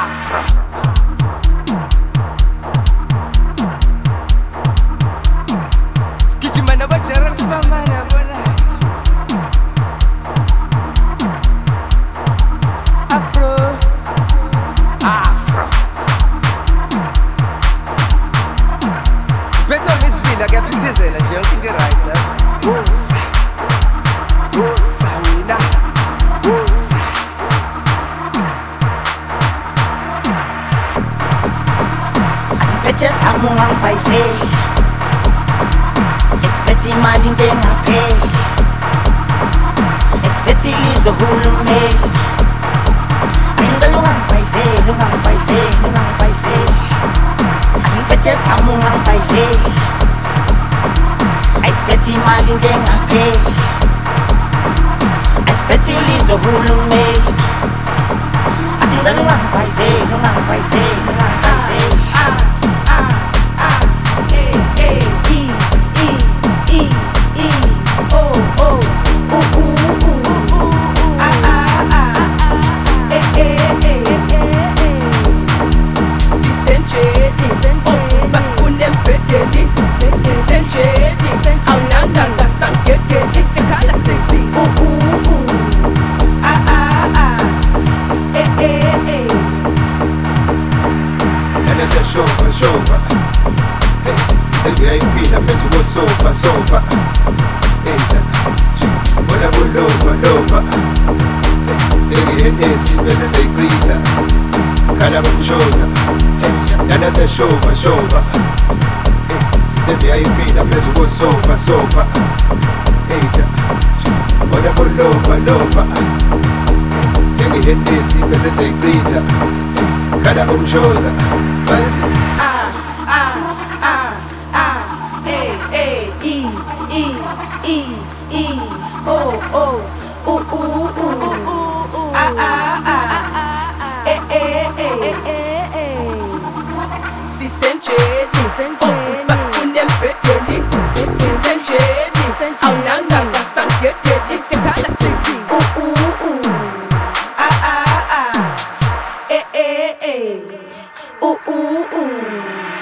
Afro. Skitching man about general superman Afro. Afro. Better Miss Villa get to sizzle and you'll think it right, sir. Woosa. Woosa winner. Woosa. Better someone by say. Expecting my link pay. Expecting is a whole me. Lungang by say. Better someone by say. Expecting my link pay. Expecting is a whole me. Lungang by say. Shova, hey, si VIP na peso wo sofa, hey, whatever lova, hey, say si pese se grita, kala mchoza, hey, nana se shova, hey, si VIP na peso wo sofa, hey, whatever lova, say si pese se grita, kala mchoza. Ooh, ooh, ooh.